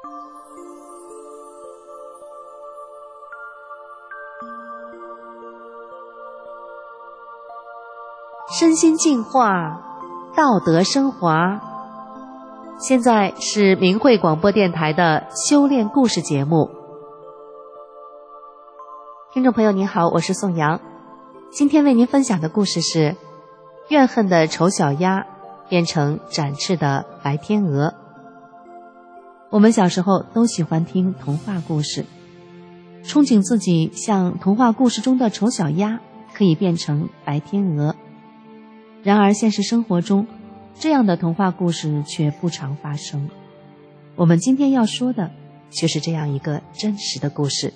身心净化，道德升华。现在是明慧广播电台的修炼故事节目。听众朋友您好，我是宋阳。今天为您分享的故事是怨恨的丑小鸭变成展翅的白天鹅。我们小时候都喜欢听童话故事，憧憬自己像童话故事中的丑小鸭，可以变成白天鹅。然而现实生活中，这样的童话故事却不常发生。我们今天要说的却是这样一个真实的故事。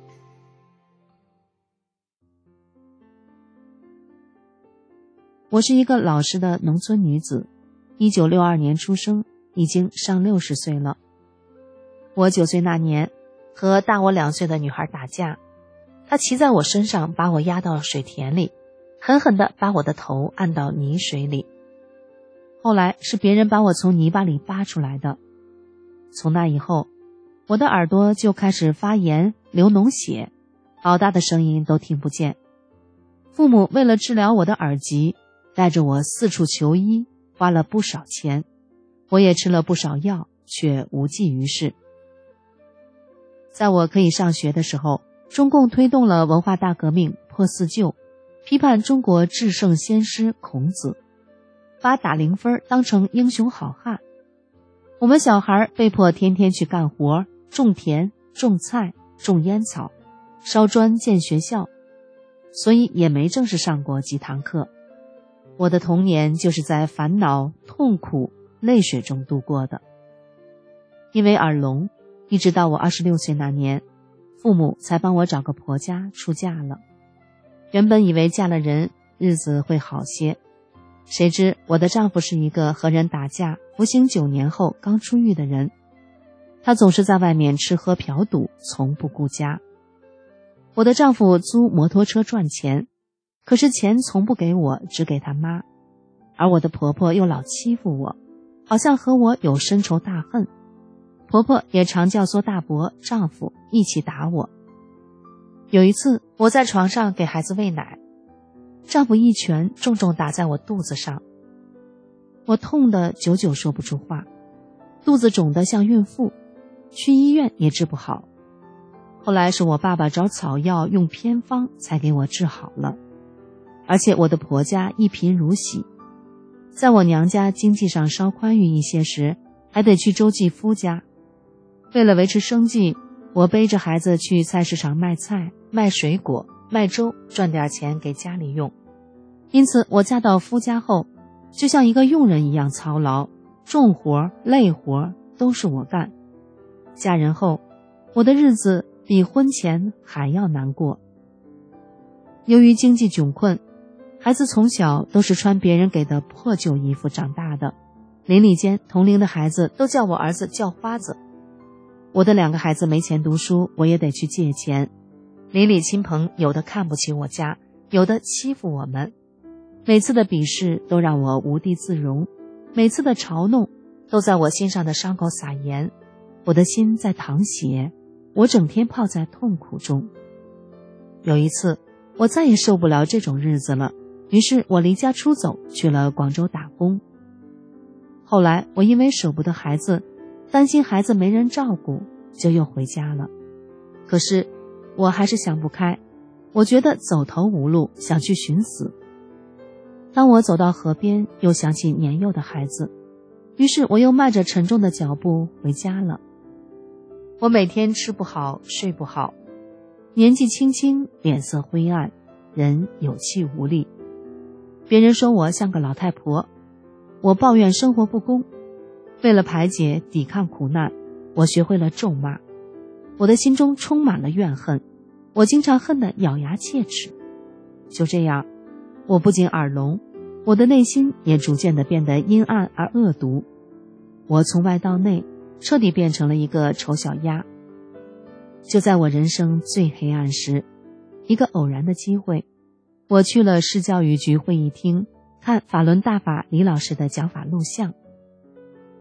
我是一个老实的农村女子，1962年出生，已经上60岁了。我9岁那年和大我2岁的女孩打架，她骑在我身上，把我压到水田里，狠狠地把我的头按到泥水里。后来是别人把我从泥巴里扒出来的。从那以后，我的耳朵就开始发炎，流脓血，好大的声音都听不见。父母为了治疗我的耳疾，带着我四处求医，花了不少钱，我也吃了不少药，却无济于事。在我可以上学的时候，中共推动了文化大革命，破四旧，批判中国至圣先师孔子，把打零分当成英雄好汉。我们小孩被迫天天去干活，种田、种菜、种烟草，烧砖建学校，所以也没正式上过几堂课。我的童年就是在烦恼、痛苦、泪水中度过的。因为耳聋，一直到我26岁那年，父母才帮我找个婆家出嫁了。原本以为嫁了人，日子会好些，谁知我的丈夫是一个和人打架，服刑9年后刚出狱的人。他总是在外面吃喝嫖赌，从不顾家。我的丈夫租摩托车赚钱，可是钱从不给我，只给他妈。而我的婆婆又老欺负我，好像和我有深仇大恨。婆婆也常教唆大伯、丈夫一起打我。有一次，我在床上给孩子喂奶，丈夫一拳重重打在我肚子上，我痛得久久说不出话，肚子肿得像孕妇，去医院也治不好。后来是我爸爸找草药用偏方才给我治好了。而且我的婆家一贫如洗，在我娘家经济上稍宽裕一些时，还得去周继夫家。为了维持生计，我背着孩子去菜市场卖菜、卖水果、卖粥，赚点钱给家里用。因此我嫁到夫家后，就像一个佣人一样操劳，重活、累活都是我干。嫁人后，我的日子比婚前还要难过。由于经济窘困，孩子从小都是穿别人给的破旧衣服长大的，邻里间同龄的孩子都叫我儿子叫花子。我的2个孩子没钱读书，我也得去借钱。邻里亲朋有的看不起我家，有的欺负我们。每次的鄙视都让我无地自容，每次的嘲弄都在我心上的伤口撒盐，我的心在淌血，我整天泡在痛苦中。有一次，我再也受不了这种日子了，于是我离家出走，去了广州打工。后来我因为舍不得孩子，担心孩子没人照顾，就又回家了。可是我还是想不开，我觉得走投无路，想去寻死。当我走到河边，又想起年幼的孩子，于是我又迈着沉重的脚步回家了。我每天吃不好，睡不好，年纪轻轻，脸色灰暗，人有气无力。别人说我像个老太婆，我抱怨生活不公。为了排解抵抗苦难，我学会了咒骂。我的心中充满了怨恨，我经常恨得咬牙切齿。就这样，我不仅耳聋，我的内心也逐渐地变得阴暗而恶毒。我从外到内，彻底变成了一个丑小鸭。就在我人生最黑暗时，一个偶然的机会，我去了市教育局会议厅，看法轮大法李老师的讲法录像。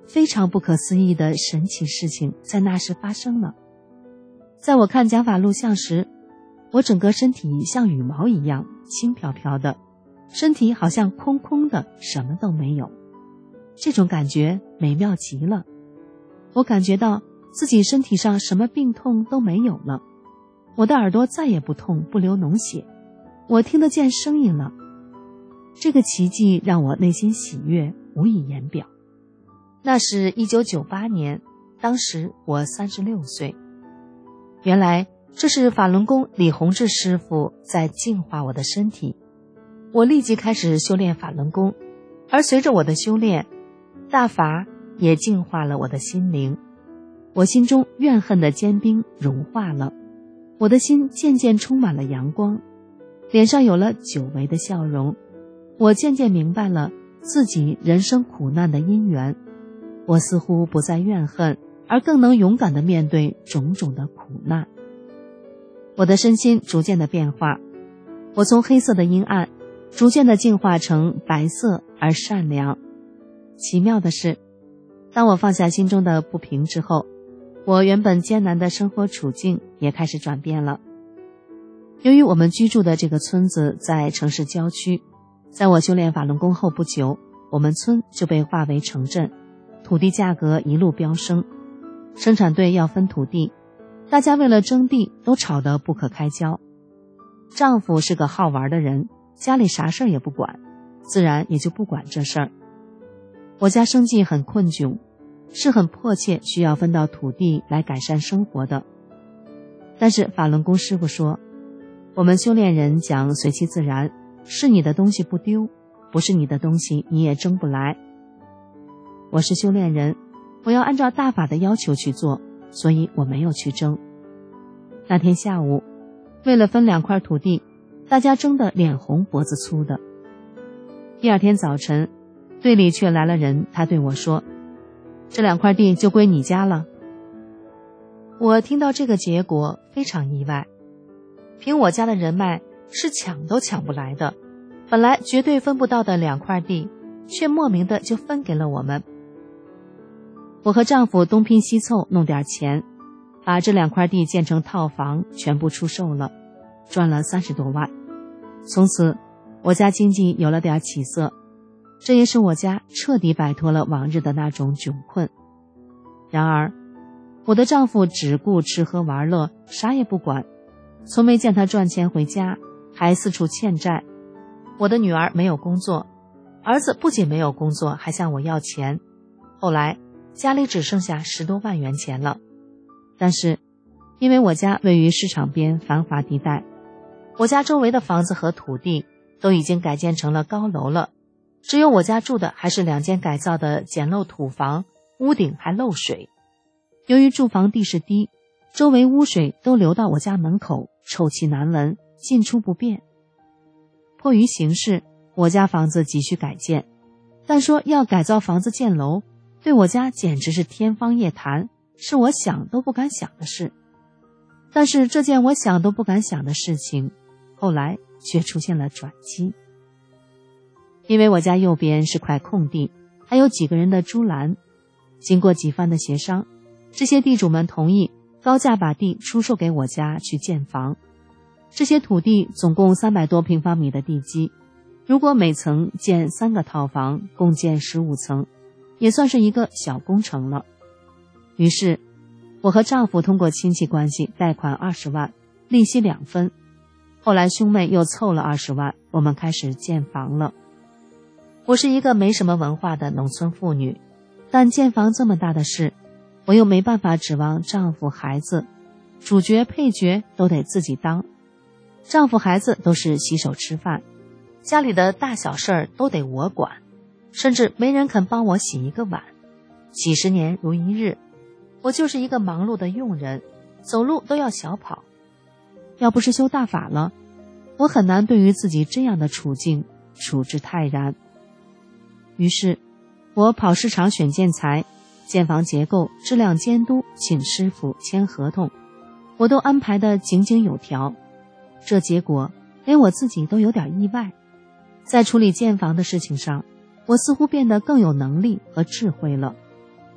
非常不可思议的神奇事情在那时发生了。在我看讲法录像时，我整个身体像羽毛一样轻飘飘的，身体好像空空的，什么都没有。这种感觉美妙极了。我感觉到自己身体上什么病痛都没有了，我的耳朵再也不痛不流脓血，我听得见声音了。这个奇迹让我内心喜悦无以言表。那是1998年，当时我36岁。原来这是法轮功李洪志师傅在净化我的身体。我立即开始修炼法轮功，而随着我的修炼，大法也净化了我的心灵。我心中怨恨的坚冰融化了，我的心渐渐充满了阳光，脸上有了久违的笑容。我渐渐明白了自己人生苦难的因缘，我似乎不再怨恨，而更能勇敢地面对种种的苦难。我的身心逐渐的变化，我从黑色的阴暗逐渐的净化成白色而善良。奇妙的是，当我放下心中的不平之后，我原本艰难的生活处境也开始转变了。由于我们居住的这个村子在城市郊区，在我修炼法轮功后不久，我们村就被划为城镇，土地价格一路飙升，生产队要分土地，大家为了争地都吵得不可开交。丈夫是个好玩的人，家里啥事儿也不管，自然也就不管这事儿。我家生计很困窘，是很迫切需要分到土地来改善生活的。但是法轮功师傅说，我们修炼人讲随其自然，是你的东西不丢，不是你的东西你也争不来。我是修炼人，我要按照大法的要求去做，所以我没有去争。那天下午，为了分2块土地，大家争得脸红脖子粗的。第二天早晨，队里却来了人，他对我说，这2块地就归你家了。我听到这个结果非常意外，凭我家的人脉是抢都抢不来的，本来绝对分不到的2块地，却莫名的就分给了我们。我和丈夫东拼西凑弄点钱，把这2块地建成套房全部出售了，赚了30多万。从此我家经济有了点起色，这也使我家彻底摆脱了往日的那种窘困。然而我的丈夫只顾吃喝玩乐，啥也不管，从没见他赚钱回家，还四处欠债。我的女儿没有工作，儿子不仅没有工作，还向我要钱。后来家里只剩下10多万元钱了。但是因为我家位于市场边繁华地带，我家周围的房子和土地都已经改建成了高楼了，只有我家住的还是2间改造的简陋土房，屋顶还漏水。由于住房地势低，周围污水都流到我家门口，臭气难闻，进出不便。迫于形势，我家房子急需改建，但说要改造房子建楼，对我家简直是天方夜谭，是我想都不敢想的事。但是这件我想都不敢想的事情，后来却出现了转机。因为我家右边是块空地，还有几个人的猪栏，经过几番的协商，这些地主们同意高价把地出售给我家去建房。这些土地总共300多平方米的地基，如果每层建3个套房，共建15层，也算是一个小工程了。于是我和丈夫通过亲戚关系贷款20万，利息2分。后来兄妹又凑了20万，我们开始建房了。我是一个没什么文化的农村妇女，但建房这么大的事，我又没办法指望丈夫孩子，主角配角都得自己当。丈夫孩子都是洗手吃饭，家里的大小事儿都得我管，甚至没人肯帮我洗一个碗。几十年如一日，我就是一个忙碌的佣人，走路都要小跑。要不是修大法了，我很难对于自己这样的处境处之泰然。于是我跑市场选建材，建房结构、质量监督，请师傅签合同，我都安排得井井有条。这结果连我自己都有点意外，在处理建房的事情上，我似乎变得更有能力和智慧了。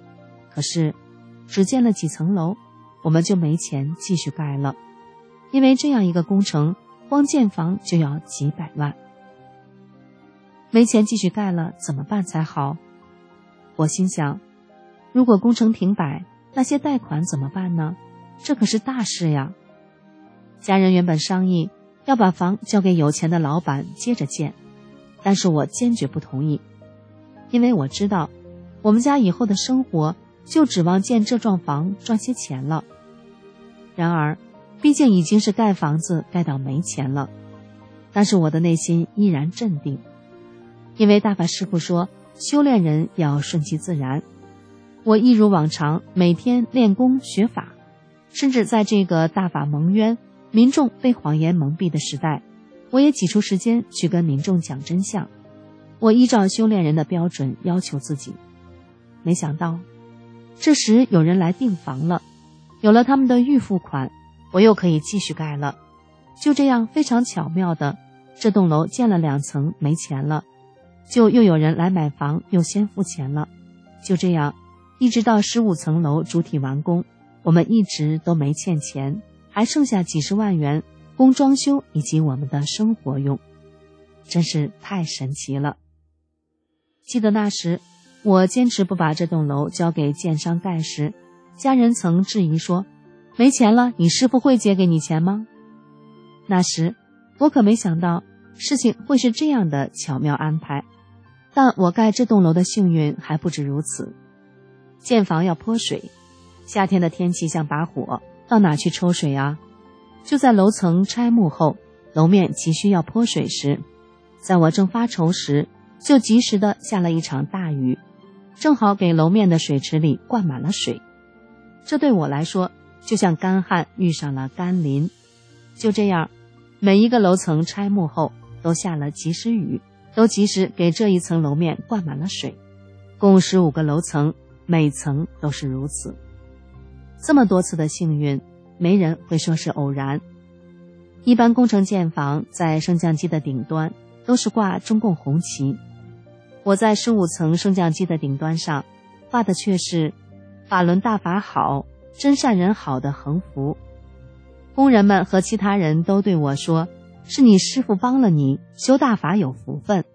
可是只建了几层楼，我们就没钱继续盖了，因为这样一个工程光建房就要几百万。没钱继续盖了，怎么办才好？我心想，如果工程停摆，那些贷款怎么办呢？这可是大事呀。家人原本商议要把房交给有钱的老板接着建，但是我坚决不同意，因为我知道我们家以后的生活就指望建这幢房赚些钱了。然而毕竟已经是盖房子盖到没钱了，但是我的内心依然镇定，因为大法师父说修炼人要顺其自然。我一如往常每天练功学法，甚至在这个大法蒙冤、民众被谎言蒙蔽的时代，我也挤出时间去跟民众讲真相。我依照修炼人的标准要求自己。没想到这时有人来订房了，有了他们的预付款，我又可以继续盖了。就这样非常巧妙的，这栋楼建了2层没钱了，就又有人来买房，又先付钱了。就这样一直到15层楼主体完工，我们一直都没欠钱，还剩下几十万元供装修以及我们的生活用，真是太神奇了。记得那时我坚持不把这栋楼交给建商盖时，家人曾质疑说，没钱了，你师父会借给你钱吗？那时我可没想到事情会是这样的巧妙安排。但我盖这栋楼的幸运还不止如此。建房要泼水，夏天的天气像把火，到哪去抽水啊？就在楼层拆幕后，楼面急需要泼水时，在我正发愁时，就及时的下了一场大雨，正好给楼面的水池里灌满了水。这对我来说就像干旱遇上了甘霖。就这样，每一个楼层拆幕后都下了及时雨，都及时给这一层楼面灌满了水。共15个楼层，每层都是如此。这么多次的幸运，没人会说是偶然。一般工程建房在升降机的顶端都是挂中共红旗，我在15层升降机的顶端上画的却是法轮大法好，真善人好的横幅。工人们和其他人都对我说，是你师父帮了你，修大法有福分。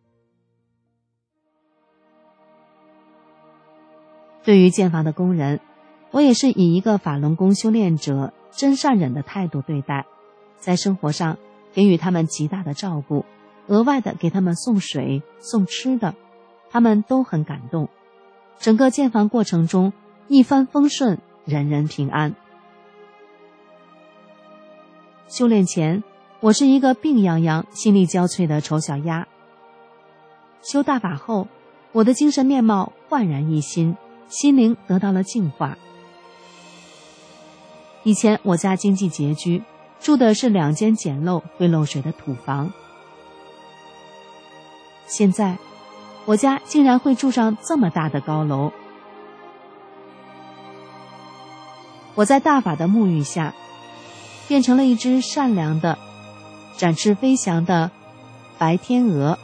对于建房的工人，我也是以一个法轮功修炼者真善忍的态度对待，在生活上给予他们极大的照顾，额外的给他们送水送吃的，他们都很感动。整个建房过程中一帆风顺，人人平安。修炼前，我是一个病殃殃、心力交瘁的丑小鸭。修大法后，我的精神面貌焕然一新，心灵得到了净化。以前我家经济拮据，住的是2间简陋会漏水的土房。现在我家竟然会住上这么大的高楼。我在大法的沐浴下，变成了一只善良的、展翅飞翔的白天鹅。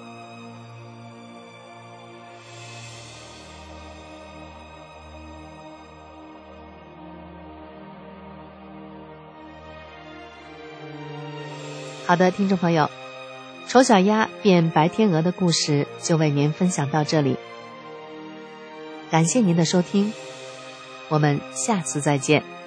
好的，听众朋友，丑小鸭变白天鹅的故事就为您分享到这里。感谢您的收听，我们下次再见。